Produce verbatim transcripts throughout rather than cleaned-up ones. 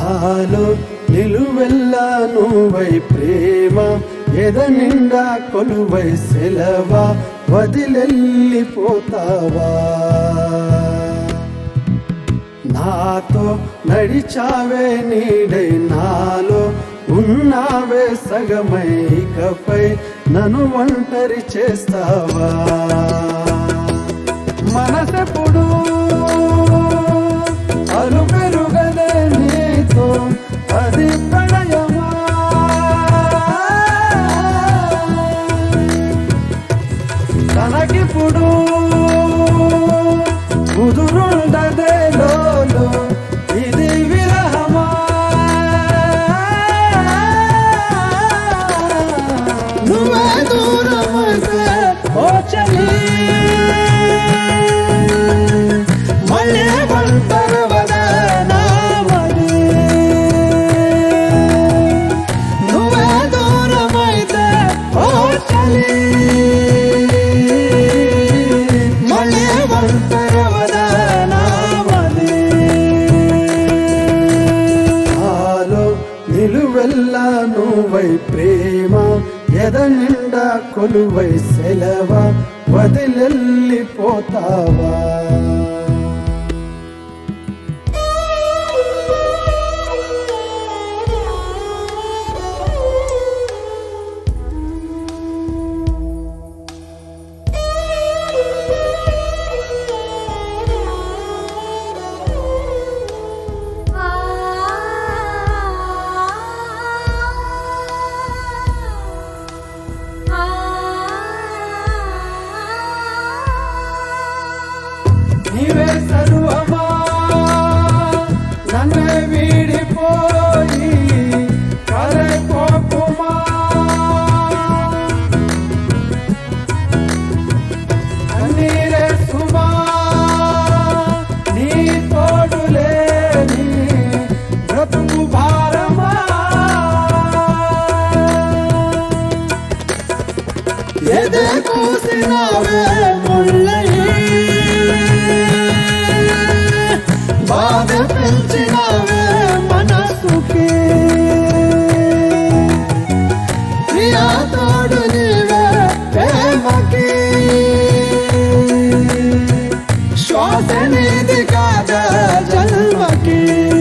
నాలో నిలువెల్లా నువ్వై ప్రేమ ఎద నిండా కొలువై సెలవా వదిలెళ్ళిపోతావా నాతో నడిచావే నీడై నాలో ఉన్నావే సగమై ఇకపై నన్ను ఒంటరి చేస్తావా మనసెప్పుడు అలు పెరుగదే నీతో అది ప్రణయమా తనకిప్పుడు కుదురుండదే లోలో ఇది విరహమా నువ్వే దూరమైతే ఓ చలి మళ్ళీ ఒంటరివదే నా మది నువ్వే దూరమైతే ఓ చలి మళ్ళీ ఒంటరివదే నా మది నాలో నిలువెల్లా నువ్వై ప్రేమ ఎద నిండా కొలువై సెలవా వదిలెళ్ళిపోతావా నీవే సర్వమా నన్నే వీడిపోయి కలైపోకుమా కన్నీరే సుమా నీ తోడు లేని బ్రతుకు భారమా ఎదే కూసినావే ముళ్ళయి బాధ పెంచినావే మనసుకి ప్రియా తోడు నీవే ప్రేమకి శ్వాస నీది కాదా జన్మకి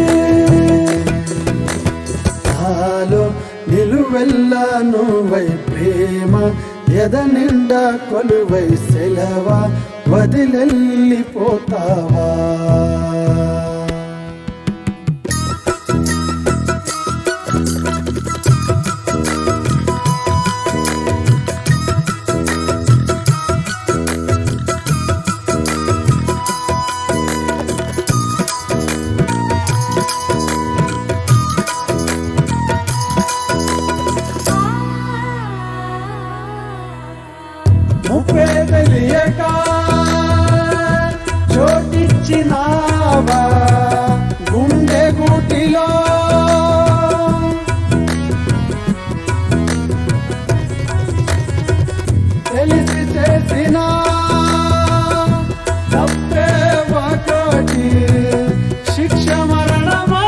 నాలో నిలువెల్లా నువ్వై ప్రేమ ఎద నిండా కొలువై సెలవా వదిలెళ్ళిపోతావా ముప్పే తెలియక చోటిచ్చినావా గుండె గుటిలో తెలిసి చేసిన తప్పే ఒకటి శిక్ష మరణమా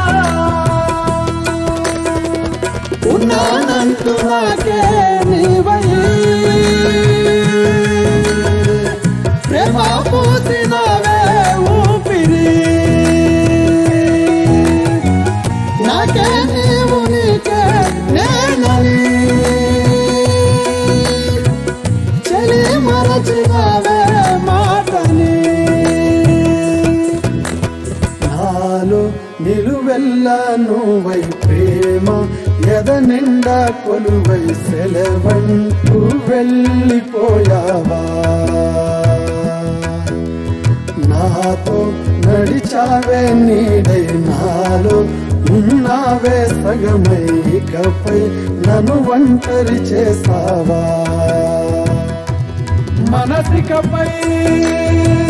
ఉన్నానంటూ నాకే నీవై ప్రేమ పూసినవే ఊపిరి నాకే నీవు నీకే నేనని చలి మరచినవే మాటని నాలో నిలువెల్లా నువ్వై ప్రేమ ఎద నిండా కొలువై సెలవంటూ వెళ్ళిపోయావా నాతో నడిచావే నీడై నాలో ఉన్నావే సగమై ఇకపై నన్ను ఒంటరి చేసావా మనసికపై